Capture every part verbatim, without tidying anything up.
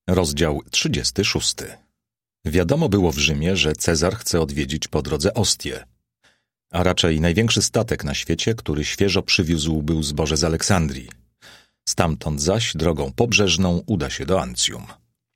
Rozdział trzydziesty szósty. Wiadomo było w Rzymie, że Cezar chce odwiedzić po drodze Ostię, a raczej największy statek na świecie, który świeżo przywiózł był zboże z Aleksandrii. Stamtąd zaś drogą pobrzeżną uda się do Ancjum.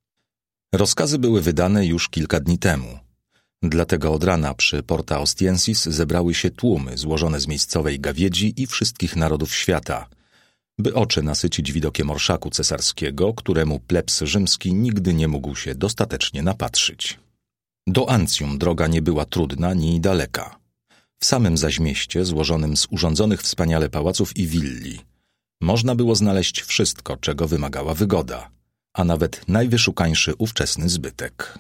Rozkazy były wydane już kilka dni temu. Dlatego od rana przy Porta Ostiensis zebrały się tłumy złożone z miejscowej gawiedzi i wszystkich narodów świata, by oczy nasycić widokiem orszaku cesarskiego, któremu plebs rzymski nigdy nie mógł się dostatecznie napatrzyć. Do Ancjum droga nie była trudna ni daleka. W samym zaś mieście, złożonym z urządzonych wspaniale pałaców i willi, można było znaleźć wszystko, czego wymagała wygoda, a nawet najwyszukańszy ówczesny zbytek.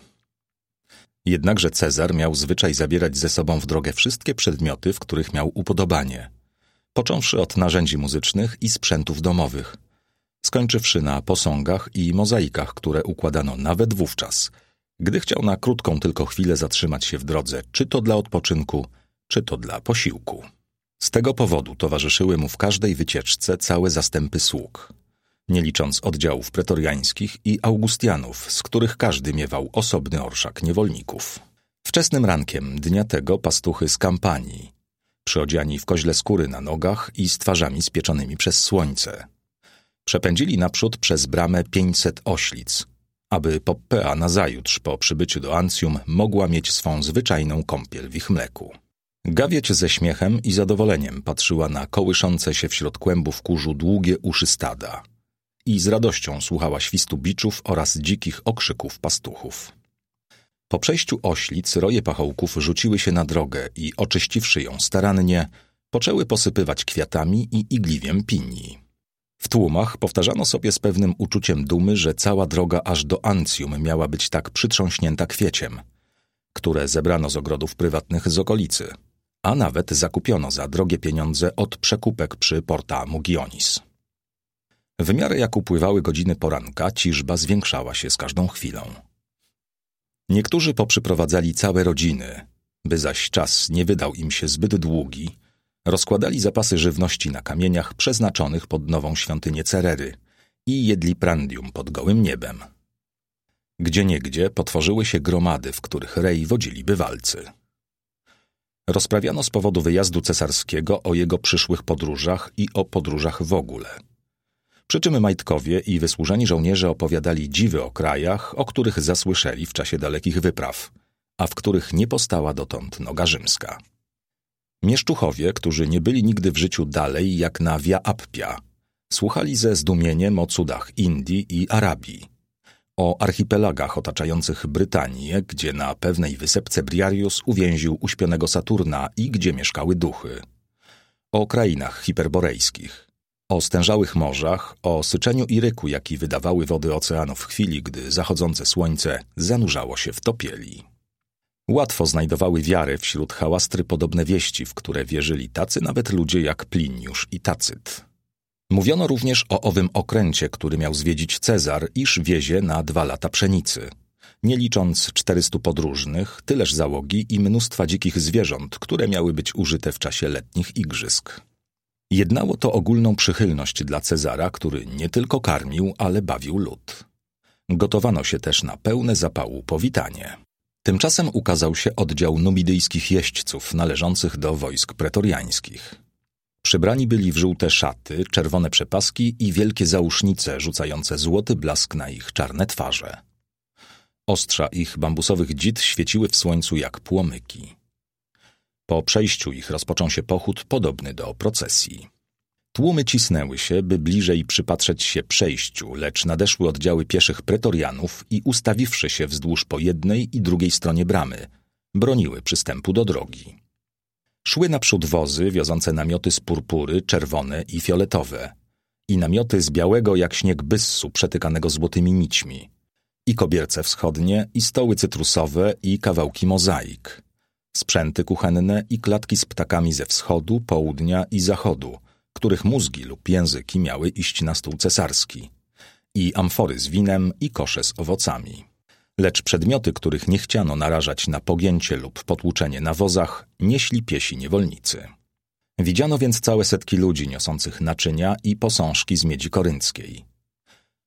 Jednakże Cezar miał zwyczaj zabierać ze sobą w drogę wszystkie przedmioty, w których miał upodobanie, począwszy od narzędzi muzycznych i sprzętów domowych, skończywszy na posągach i mozaikach, które układano nawet wówczas, gdy chciał na krótką tylko chwilę zatrzymać się w drodze, czy to dla odpoczynku, czy to dla posiłku. Z tego powodu towarzyszyły mu w każdej wycieczce całe zastępy sług, nie licząc oddziałów pretoriańskich i augustianów, z których każdy miewał osobny orszak niewolników. Wczesnym rankiem dnia tego pastuchy z kampanii, przyodziani w koźle skóry na nogach i z twarzami spieczonymi przez słońce, przepędzili naprzód przez bramę pięćset oślic, aby Poppea nazajutrz po przybyciu do Ancjum mogła mieć swą zwyczajną kąpiel w ich mleku. Gawieć ze śmiechem i zadowoleniem patrzyła na kołyszące się wśród kłębów kurzu długie uszy stada i z radością słuchała świstu biczów oraz dzikich okrzyków pastuchów. Po przejściu oślic roje pachołków rzuciły się na drogę i, oczyściwszy ją starannie, poczęły posypywać kwiatami i igliwiem pinii. W tłumach powtarzano sobie z pewnym uczuciem dumy, że cała droga aż do Ancjum miała być tak przytrząśnięta kwieciem, które zebrano z ogrodów prywatnych z okolicy, a nawet zakupiono za drogie pieniądze od przekupek przy Porta Mugionis. W miarę jak upływały godziny poranka, ciżba zwiększała się z każdą chwilą. Niektórzy poprzyprowadzali całe rodziny, by zaś czas nie wydał im się zbyt długi, rozkładali zapasy żywności na kamieniach przeznaczonych pod nową świątynię Cerery i jedli prandium pod gołym niebem. Gdzieniegdzie potworzyły się gromady, w których rej wodzili bywalcy. Rozprawiano z powodu wyjazdu cesarskiego o jego przyszłych podróżach i o podróżach w ogóle. Przy czym majtkowie i wysłużeni żołnierze opowiadali dziwy o krajach, o których zasłyszeli w czasie dalekich wypraw, a w których nie postała dotąd noga rzymska. Mieszczuchowie, którzy nie byli nigdy w życiu dalej jak na Via Appia, słuchali ze zdumieniem o cudach Indii i Arabii, o archipelagach otaczających Brytanię, gdzie na pewnej wysepce Briarius uwięził uśpionego Saturna i gdzie mieszkały duchy, o krainach hiperborejskich, o stężałych morzach, o syczeniu i ryku, jaki wydawały wody oceanu w chwili, gdy zachodzące słońce zanurzało się w topieli. Łatwo znajdowały wiarę wśród hałastry podobne wieści, w które wierzyli tacy nawet ludzie jak Pliniusz i Tacyt. Mówiono również o owym okręcie, który miał zwiedzić Cezar, iż wiezie na dwa lata pszenicy, nie licząc czterystu podróżnych, tyleż załogi i mnóstwa dzikich zwierząt, które miały być użyte w czasie letnich igrzysk. Jednało to ogólną przychylność dla Cezara, który nie tylko karmił, ale bawił lud. Gotowano się też na pełne zapału powitanie. Tymczasem ukazał się oddział numidyjskich jeźdźców należących do wojsk pretoriańskich. Przybrani byli w żółte szaty, czerwone przepaski i wielkie zausznice rzucające złoty blask na ich czarne twarze. Ostrza ich bambusowych dzid świeciły w słońcu jak płomyki. Po przejściu ich rozpoczął się pochód podobny do procesji. Tłumy cisnęły się, by bliżej przypatrzeć się przejściu, lecz nadeszły oddziały pieszych pretorianów i ustawiwszy się wzdłuż po jednej i drugiej stronie bramy, broniły przystępu do drogi. Szły naprzód wozy wiozące namioty z purpury, czerwone i fioletowe, i namioty z białego jak śnieg byssu przetykanego złotymi nićmi, i kobierce wschodnie, i stoły cytrusowe, i kawałki mozaik, sprzęty kuchenne i klatki z ptakami ze wschodu, południa i zachodu, których mózgi lub języki miały iść na stół cesarski, i amfory z winem i kosze z owocami. Lecz przedmioty, których nie chciano narażać na pogięcie lub potłuczenie na wozach, nieśli piesi niewolnicy. Widziano więc całe setki ludzi niosących naczynia i posążki z miedzi korynckiej.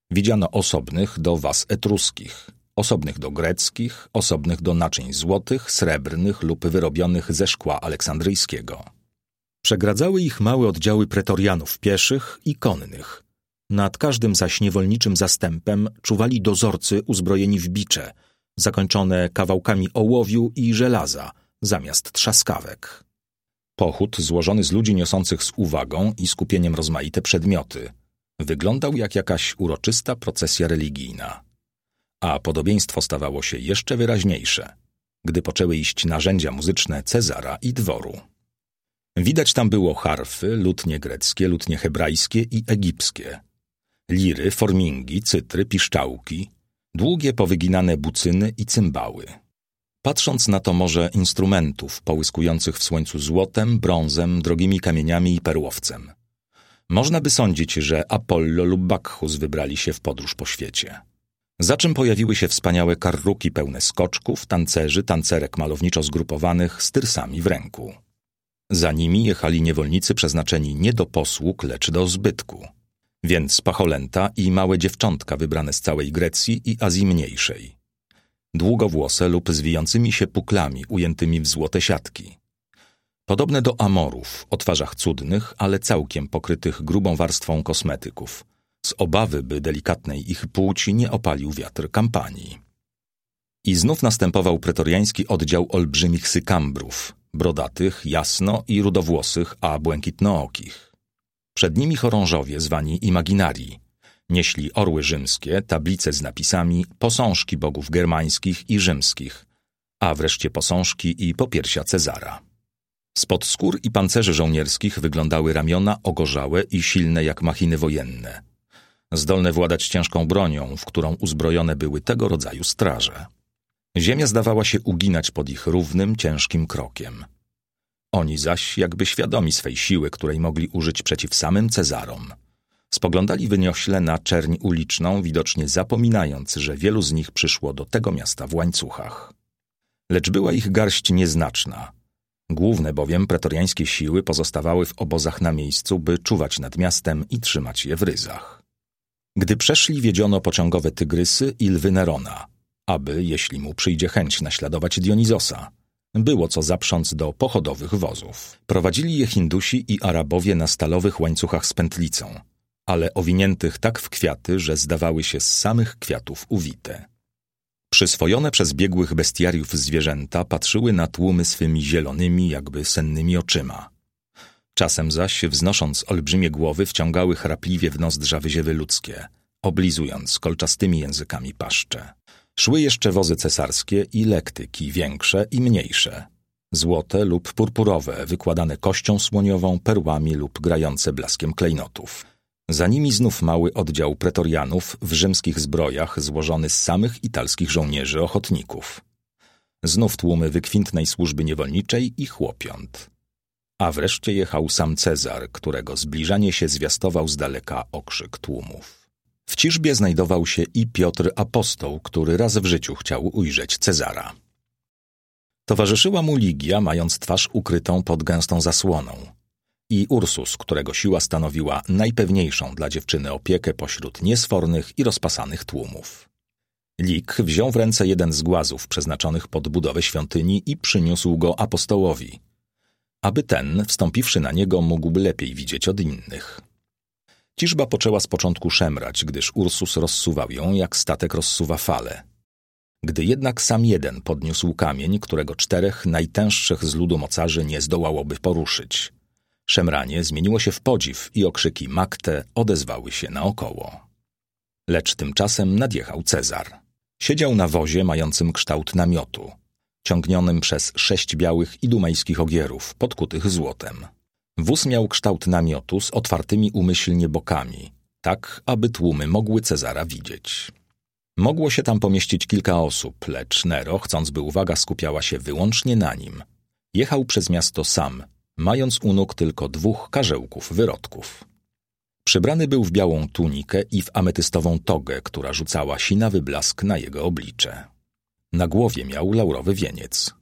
Widziano osobnych do was etruskich, osobnych do greckich, osobnych do naczyń złotych, srebrnych lub wyrobionych ze szkła aleksandryjskiego. Przegradzały ich małe oddziały pretorianów pieszych i konnych. Nad każdym zaś niewolniczym zastępem czuwali dozorcy uzbrojeni w bicze, zakończone kawałkami ołowiu i żelaza, zamiast trzaskawek. Pochód, złożony z ludzi niosących z uwagą i skupieniem rozmaite przedmioty, wyglądał jak jakaś uroczysta procesja religijna. A podobieństwo stawało się jeszcze wyraźniejsze, gdy poczęły iść narzędzia muzyczne Cezara i dworu. Widać tam było harfy, lutnie greckie, lutnie hebrajskie i egipskie, liry, formingi, cytry, piszczałki, długie powyginane bucyny i cymbały. Patrząc na to morze instrumentów połyskujących w słońcu złotem, brązem, drogimi kamieniami i perłowcem, można by sądzić, że Apollo lub Bakchus wybrali się w podróż po świecie. Za czym pojawiły się wspaniałe karruki pełne skoczków, tancerzy, tancerek malowniczo zgrupowanych z tyrsami w ręku. Za nimi jechali niewolnicy przeznaczeni nie do posług, lecz do zbytku. Więc pacholęta i małe dziewczątka wybrane z całej Grecji i Azji Mniejszej. Długowłose lub z wijącymi się puklami ujętymi w złote siatki. Podobne do Amorów, o twarzach cudnych, ale całkiem pokrytych grubą warstwą kosmetyków, z obawy, by delikatnej ich płci nie opalił wiatr kampanii. I znów następował pretoriański oddział olbrzymich sykambrów, brodatych, jasno i rudowłosych, a błękitnookich. Przed nimi chorążowie zwani imaginarii. Nieśli orły rzymskie, tablice z napisami, posążki bogów germańskich i rzymskich, a wreszcie posążki i popiersia Cezara. Spod skór i pancerzy żołnierskich wyglądały ramiona ogorzałe i silne jak machiny wojenne, zdolne władać ciężką bronią, w którą uzbrojone były tego rodzaju straże. Ziemia zdawała się uginać pod ich równym, ciężkim krokiem. Oni zaś, jakby świadomi swej siły, której mogli użyć przeciw samym Cezarom, spoglądali wyniośle na czerń uliczną, widocznie zapominając, że wielu z nich przyszło do tego miasta w łańcuchach. Lecz była ich garść nieznaczna. Główne bowiem pretoriańskie siły pozostawały w obozach na miejscu, by czuwać nad miastem i trzymać je w ryzach. Gdy przeszli, wiedziono pociągowe tygrysy i lwy Nerona, aby, jeśli mu przyjdzie chęć naśladować Dionizosa, było co zaprząc do pochodowych wozów. Prowadzili je Hindusi i Arabowie na stalowych łańcuchach z pętlicą, ale owiniętych tak w kwiaty, że zdawały się z samych kwiatów uwite. Przyswojone przez biegłych bestiariów zwierzęta patrzyły na tłumy swymi zielonymi, jakby sennymi oczyma. Czasem zaś, wznosząc olbrzymie głowy, wciągały chrapliwie w nozdrza wyziewy ludzkie, oblizując kolczastymi językami paszcze. Szły jeszcze wozy cesarskie i lektyki, większe i mniejsze, złote lub purpurowe, wykładane kością słoniową, perłami lub grające blaskiem klejnotów. Za nimi znów mały oddział pretorianów w rzymskich zbrojach złożony z samych italskich żołnierzy ochotników. Znów tłumy wykwintnej służby niewolniczej i chłopiąt. A wreszcie jechał sam Cezar, którego zbliżanie się zwiastował z daleka okrzyk tłumów. W ciżbie znajdował się i Piotr apostoł, który raz w życiu chciał ujrzeć Cezara. Towarzyszyła mu Ligia, mając twarz ukrytą pod gęstą zasłoną, i Ursus, którego siła stanowiła najpewniejszą dla dziewczyny opiekę pośród niesfornych i rozpasanych tłumów. Lik wziął w ręce jeden z głazów przeznaczonych pod budowę świątyni i przyniósł go apostołowi, aby ten, wstąpiwszy na niego, mógł lepiej widzieć od innych. Ciżba poczęła z początku szemrać, gdyż Ursus rozsuwał ją, jak statek rozsuwa fale. Gdy jednak sam jeden podniósł kamień, którego czterech najtęższych z ludu mocarzy nie zdołałoby poruszyć, szemranie zmieniło się w podziw i okrzyki Makte odezwały się naokoło. Lecz tymczasem nadjechał Cezar. Siedział na wozie mającym kształt namiotu, ciągnionym przez sześć białych idumejskich ogierów, podkutych złotem. Wóz miał kształt namiotu z otwartymi umyślnie bokami, tak aby tłumy mogły Cezara widzieć. Mogło się tam pomieścić kilka osób, lecz Nero, chcąc by uwaga skupiała się wyłącznie na nim, jechał przez miasto sam, mając u nóg tylko dwóch karzełków wyrodków. Przybrany był w białą tunikę i w ametystową togę, która rzucała sinawy blask na jego oblicze. Na głowie miał laurowy wieniec.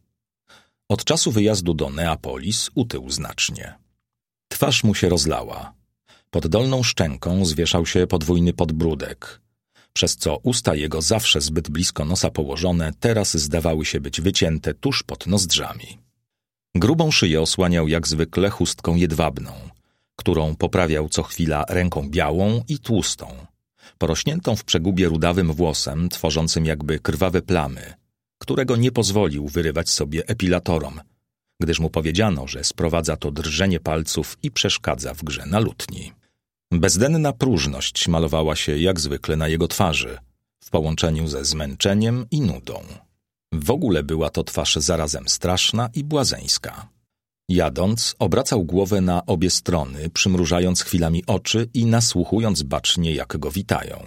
Od czasu wyjazdu do Neapolis utył znacznie. Twarz mu się rozlała. Pod dolną szczęką zwieszał się podwójny podbródek, przez co usta jego zawsze zbyt blisko nosa położone teraz zdawały się być wycięte tuż pod nozdrzami. Grubą szyję osłaniał jak zwykle chustką jedwabną, którą poprawiał co chwila ręką białą i tłustą, porośniętą w przegubie rudawym włosem, tworzącym jakby krwawe plamy, którego nie pozwolił wyrywać sobie epilatorom, gdyż mu powiedziano, że sprowadza to drżenie palców i przeszkadza w grze na lutni. Bezdenna próżność malowała się jak zwykle na jego twarzy, w połączeniu ze zmęczeniem i nudą. W ogóle była to twarz zarazem straszna i błazeńska. Jadąc, obracał głowę na obie strony, przymrużając chwilami oczy i nasłuchując bacznie, jak go witają.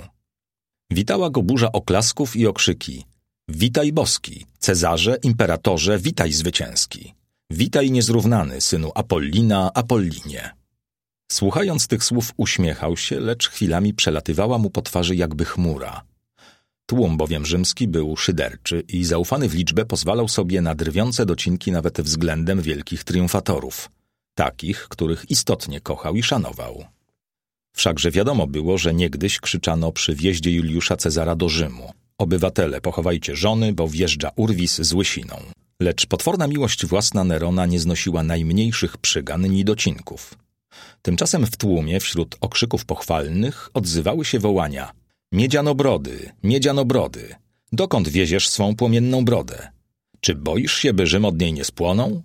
Witała go burza oklasków i okrzyki: „Witaj boski, Cezarze, imperatorze, witaj zwycięski! Witaj niezrównany, synu Apollina, Apollinie!” Słuchając tych słów uśmiechał się, lecz chwilami przelatywała mu po twarzy jakby chmura. Tłum bowiem rzymski był szyderczy i zaufany w liczbę pozwalał sobie na drwiące docinki nawet względem wielkich triumfatorów, takich, których istotnie kochał i szanował. Wszakże wiadomo było, że niegdyś krzyczano przy wjeździe Juliusza Cezara do Rzymu: „Obywatele, pochowajcie żony, bo wjeżdża Urwis z łysiną”. Lecz potworna miłość własna Nerona nie znosiła najmniejszych przygan ni docinków. Tymczasem w tłumie, wśród okrzyków pochwalnych, odzywały się wołania: „Miedzianobrody, miedzianobrody, dokąd wieziesz swą płomienną brodę? Czy boisz się, by Rzym od niej nie spłonął?”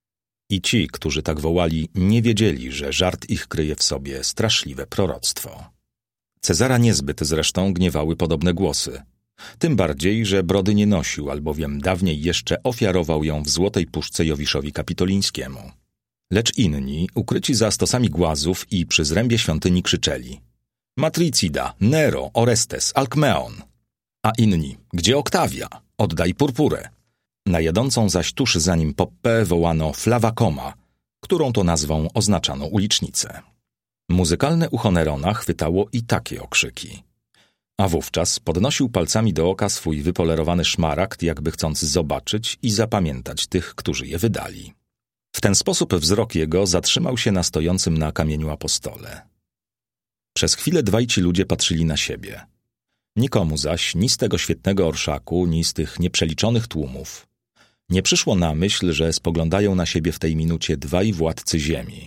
I ci, którzy tak wołali, nie wiedzieli, że żart ich kryje w sobie straszliwe proroctwo. Cezara niezbyt zresztą gniewały podobne głosy. Tym bardziej, że brody nie nosił, albowiem dawniej jeszcze ofiarował ją w złotej puszce Jowiszowi Kapitolińskiemu. Lecz inni, ukryci za stosami głazów i przy zrębie świątyni, krzyczeli: „Matricida, Nero, Orestes, Alkmeon”, a inni: „Gdzie Oktawia? Oddaj purpurę”. Na jadącą zaś tuż za nim Poppę wołano Flawakoma, którą to nazwą oznaczano ulicznicę. Muzykalne ucho Nerona chwytało i takie okrzyki. A wówczas podnosił palcami do oka swój wypolerowany szmaragd, jakby chcąc zobaczyć i zapamiętać tych, którzy je wydali. W ten sposób wzrok jego zatrzymał się na stojącym na kamieniu apostole. Przez chwilę dwaj ci ludzie patrzyli na siebie. Nikomu zaś, ni z tego świetnego orszaku, ni z tych nieprzeliczonych tłumów, nie przyszło na myśl, że spoglądają na siebie w tej minucie dwaj władcy ziemi,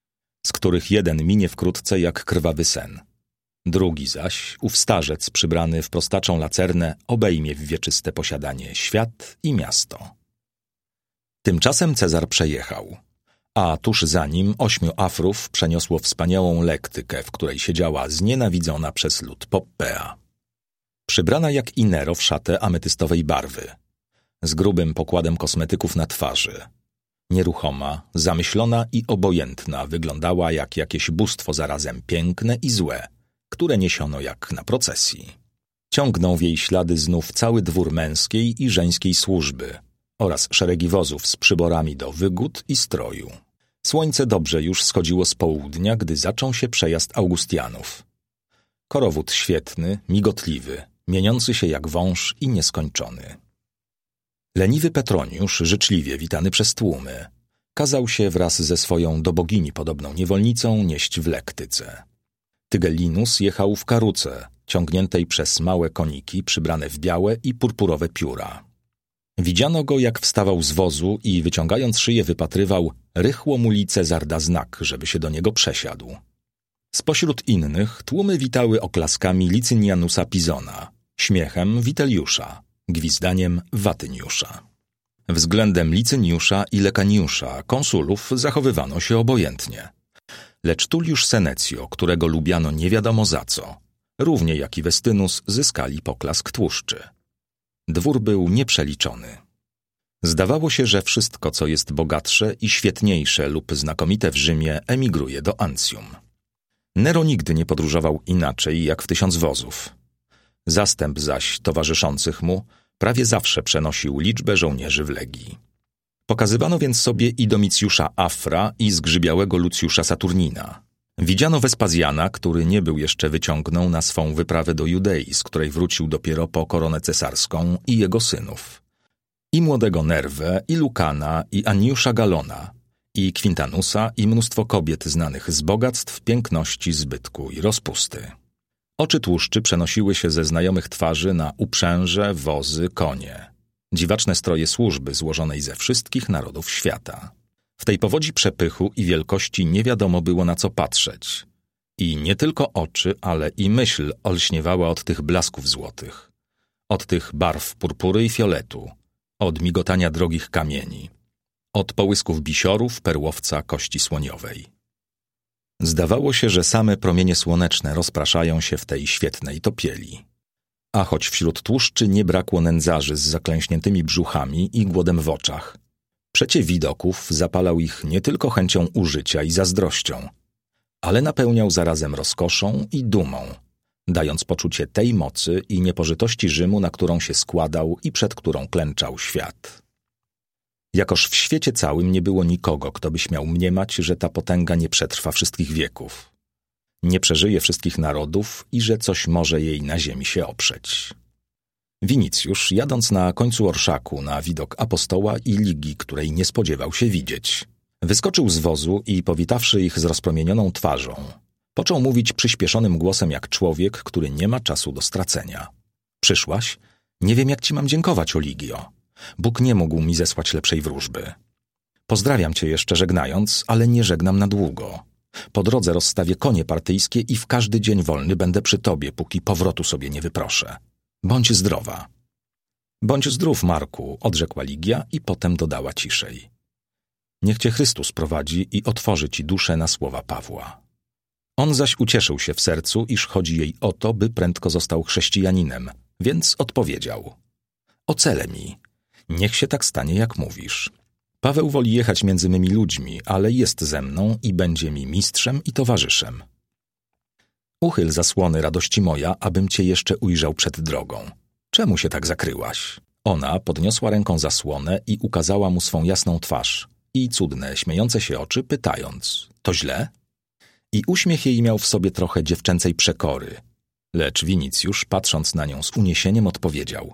z których jeden minie wkrótce jak krwawy sen. Drugi zaś, ów starzec przybrany w prostaczą lacernę, obejmie w wieczyste posiadanie świat i miasto. Tymczasem Cezar przejechał, a tuż za nim ośmiu afrów przeniosło wspaniałą lektykę, w której siedziała znienawidzona przez lud Poppea. Przybrana jak i Nero w szatę ametystowej barwy, z grubym pokładem kosmetyków na twarzy. Nieruchoma, zamyślona i obojętna wyglądała jak jakieś bóstwo zarazem piękne i złe, które niesiono jak na procesji. Ciągnął w jej ślady znów cały dwór męskiej i żeńskiej służby oraz szeregi wozów z przyborami do wygód i stroju. Słońce dobrze już schodziło z południa, gdy zaczął się przejazd Augustianów. Korowód świetny, migotliwy, mieniący się jak wąż i nieskończony. Leniwy Petroniusz, życzliwie witany przez tłumy, kazał się wraz ze swoją do bogini podobną niewolnicą nieść w lektyce. Tygellinus jechał w karuce, ciągniętej przez małe koniki przybrane w białe i purpurowe pióra. Widziano go, jak wstawał z wozu i wyciągając szyję wypatrywał, rychło mu li Cezar da znak, żeby się do niego przesiadł. Spośród innych tłumy witały oklaskami Licynianusa Pizona, śmiechem Witelliusza, gwizdaniem Watyniusza. Względem Licyniusza i Lekaniusza, konsulów, zachowywano się obojętnie. Lecz Tulliusz Senecio, którego lubiano nie wiadomo za co, równie jak i Westynus, zyskali poklask tłuszczy. Dwór był nieprzeliczony. Zdawało się, że wszystko, co jest bogatsze i świetniejsze lub znakomite w Rzymie, emigruje do Ancjum. Nero nigdy nie podróżował inaczej jak w tysiąc wozów. Zastęp zaś towarzyszących mu prawie zawsze przenosił liczbę żołnierzy w legii. Pokazywano więc sobie i Domicjusza Afra i zgrzybiałego Lucjusza Saturnina. Widziano Wespazjana, który nie był jeszcze wyciągnął na swą wyprawę do Judei, z której wrócił dopiero po koronę cesarską, i jego synów. I młodego Nerwę, i Lukana, i Aniusza Galona, i Quintanusa, i mnóstwo kobiet znanych z bogactw, piękności, zbytku i rozpusty. Oczy tłuszczy przenosiły się ze znajomych twarzy na uprzęże, wozy, konie. Dziwaczne stroje służby złożonej ze wszystkich narodów świata. W tej powodzi przepychu i wielkości nie wiadomo było na co patrzeć. I nie tylko oczy, ale i myśl olśniewała od tych blasków złotych. Od tych barw purpury i fioletu. Od migotania drogich kamieni. Od połysków bisiorów, perłowca, kości słoniowej. Zdawało się, że same promienie słoneczne rozpraszają się w tej świetnej topieli. A choć wśród tłuszczy nie brakło nędzarzy z zaklęśniętymi brzuchami i głodem w oczach, przecie widoków zapalał ich nie tylko chęcią użycia i zazdrością, ale napełniał zarazem rozkoszą i dumą, dając poczucie tej mocy i niepożytości Rzymu, na którą się składał i przed którą klęczał świat. Jakoż w świecie całym nie było nikogo, kto by śmiał mniemać, że ta potęga nie przetrwa wszystkich wieków, nie przeżyje wszystkich narodów i że coś może jej na ziemi się oprzeć. Winicjusz, jadąc na końcu orszaku na widok apostoła i ligi, której nie spodziewał się widzieć, wyskoczył z wozu i powitawszy ich z rozpromienioną twarzą, począł mówić przyspieszonym głosem jak człowiek, który nie ma czasu do stracenia. Przyszłaś? Nie wiem, jak ci mam dziękować, o Ligio. Bóg nie mógł mi zesłać lepszej wróżby. Pozdrawiam cię jeszcze żegnając, ale nie żegnam na długo. Po drodze rozstawię konie partyjskie i w każdy dzień wolny będę przy tobie, póki powrotu sobie nie wyproszę. Bądź zdrowa. Bądź zdrów, Marku, odrzekła Ligia i potem dodała ciszej. Niech cię Chrystus prowadzi i otworzy ci duszę na słowa Pawła. On zaś ucieszył się w sercu, iż chodzi jej o to, by prędko został chrześcijaninem, więc odpowiedział. Ocele mi. Niech się tak stanie, jak mówisz. Paweł woli jechać między mymi ludźmi, ale jest ze mną i będzie mi mistrzem i towarzyszem. Uchyl zasłony, radości moja, abym cię jeszcze ujrzał przed drogą. Czemu się tak zakryłaś? Ona podniosła ręką zasłonę i ukazała mu swą jasną twarz i cudne, śmiejące się oczy, pytając, to źle? I uśmiech jej miał w sobie trochę dziewczęcej przekory, lecz Winicjusz, patrząc na nią z uniesieniem, odpowiedział,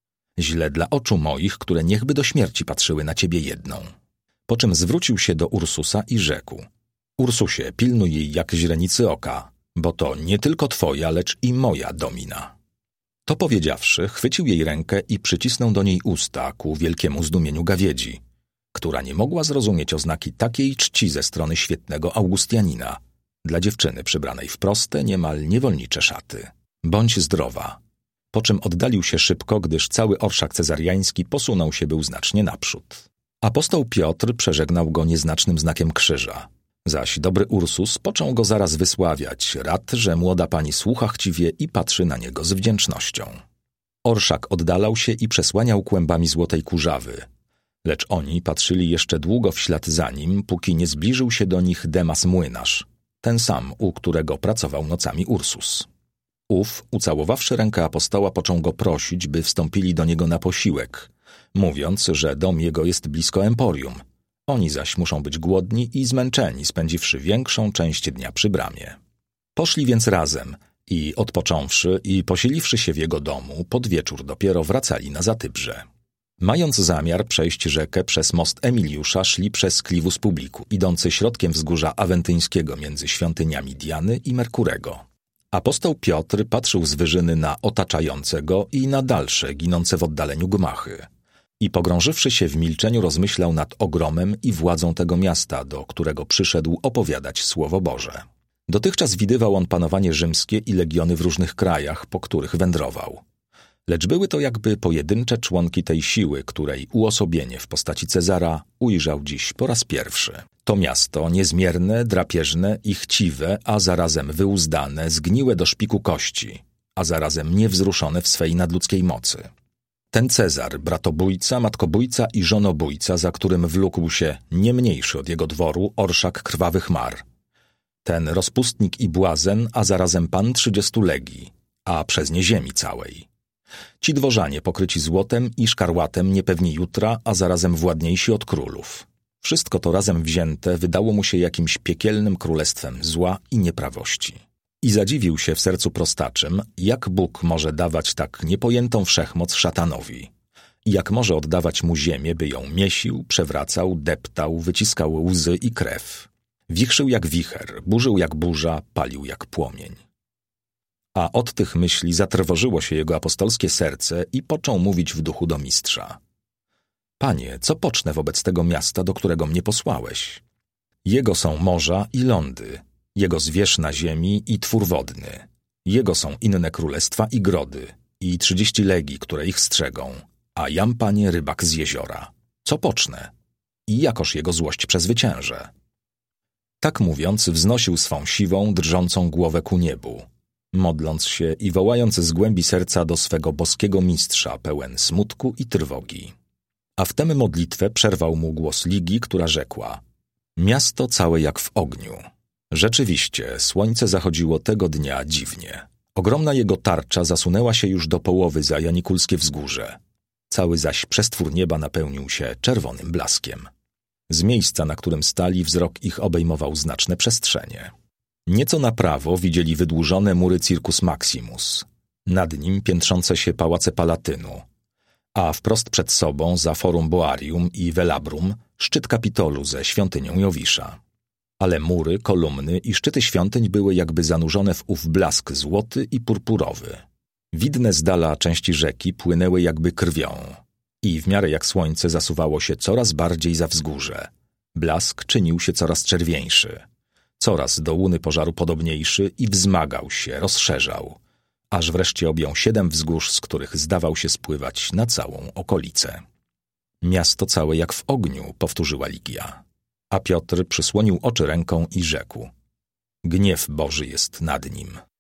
źle dla oczu moich, które niechby do śmierci patrzyły na ciebie jedną. Po czym zwrócił się do Ursusa i rzekł, Ursusie, pilnuj jej jak źrenicy oka, bo to nie tylko twoja, lecz i moja domina. To powiedziawszy, chwycił jej rękę i przycisnął do niej usta ku wielkiemu zdumieniu Gawiedzi, która nie mogła zrozumieć oznaki takiej czci ze strony świetnego Augustianina, dla dziewczyny przybranej w proste, niemal niewolnicze szaty. Bądź zdrowa. Po czym oddalił się szybko, gdyż cały orszak cezariański posunął się był znacznie naprzód. Apostoł Piotr przeżegnał go nieznacznym znakiem krzyża, zaś dobry Ursus począł go zaraz wysławiać, rad, że młoda pani słucha chciwie i patrzy na niego z wdzięcznością. Orszak oddalał się i przesłaniał kłębami złotej kurzawy, lecz oni patrzyli jeszcze długo w ślad za nim, póki nie zbliżył się do nich Demas młynarz, ten sam, u którego pracował nocami Ursus. Ów, ucałowawszy rękę apostoła, począł go prosić, by wstąpili do niego na posiłek, mówiąc, że dom jego jest blisko emporium. Oni zaś muszą być głodni i zmęczeni, spędziwszy większą część dnia przy bramie. Poszli więc razem i odpocząwszy i posiliwszy się w jego domu, pod wieczór dopiero wracali na Zatybrze. Mając zamiar przejść rzekę przez most Emiliusza, szli przez Clivus Publicu, idący środkiem wzgórza awentyńskiego między świątyniami Diany i Merkurego. Apostoł Piotr patrzył z wyżyny na otaczające go i na dalsze, ginące w oddaleniu gmachy. I pogrążywszy się w milczeniu, rozmyślał nad ogromem i władzą tego miasta, do którego przyszedł opowiadać Słowo Boże. Dotychczas widywał on panowanie rzymskie i legiony w różnych krajach, po których wędrował. Lecz były to jakby pojedyncze członki tej siły, której uosobienie w postaci Cezara ujrzał dziś po raz pierwszy. To miasto niezmierne, drapieżne i chciwe, a zarazem wyuzdane, zgniłe do szpiku kości, a zarazem niewzruszone w swej nadludzkiej mocy. Ten Cezar, bratobójca, matkobójca i żonobójca, za którym wlókł się nie mniejszy od jego dworu orszak krwawych mar. Ten rozpustnik i błazen, a zarazem pan trzydziestu legii, a przez nie ziemi całej. Ci dworzanie pokryci złotem i szkarłatem niepewni jutra, a zarazem władniejsi od królów. Wszystko to razem wzięte wydało mu się jakimś piekielnym królestwem zła i nieprawości. I zadziwił się w sercu prostaczym, jak Bóg może dawać tak niepojętą wszechmoc szatanowi. I jak może oddawać mu ziemię, by ją miesił, przewracał, deptał, wyciskał łzy i krew. Wichrzył jak wicher, burzył jak burza, palił jak płomień. A od tych myśli zatrwożyło się jego apostolskie serce i począł mówić w duchu do mistrza. Panie, co pocznę wobec tego miasta, do którego mnie posłałeś? Jego są morza i lądy, jego zwierz na ziemi i twór wodny. Jego są inne królestwa i grody, i trzydzieści legii, które ich strzegą, a jam, panie, rybak z jeziora. Co pocznę? I jakoż jego złość przezwyciężę? Tak mówiąc, wznosił swą siwą, drżącą głowę ku niebu, modląc się i wołając z głębi serca do swego boskiego mistrza, pełen smutku i trwogi. A wtem modlitwę przerwał mu głos Ligi, która rzekła: miasto całe jak w ogniu. Rzeczywiście, słońce zachodziło tego dnia dziwnie. Ogromna jego tarcza zasunęła się już do połowy za Janikulskie wzgórze. Cały zaś przestwór nieba napełnił się czerwonym blaskiem. Z miejsca, na którym stali, wzrok ich obejmował znaczne przestrzenie. Nieco na prawo widzieli wydłużone mury Circus Maximus, nad nim piętrzące się pałace Palatynu, a wprost przed sobą, za Forum Boarium i Velabrum, szczyt Kapitolu ze świątynią Jowisza. Ale mury, kolumny i szczyty świątyń były jakby zanurzone w ów blask złoty i purpurowy. Widne z dala części rzeki płynęły jakby krwią i w miarę jak słońce zasuwało się coraz bardziej za wzgórze. Blask czynił się coraz czerwieńszy, coraz do łuny pożaru podobniejszy i wzmagał się, rozszerzał, aż wreszcie objął siedem wzgórz, z których zdawał się spływać na całą okolicę. Miasto całe jak w ogniu, powtórzyła Ligia. A Piotr przysłonił oczy ręką i rzekł: gniew Boży jest nad nim.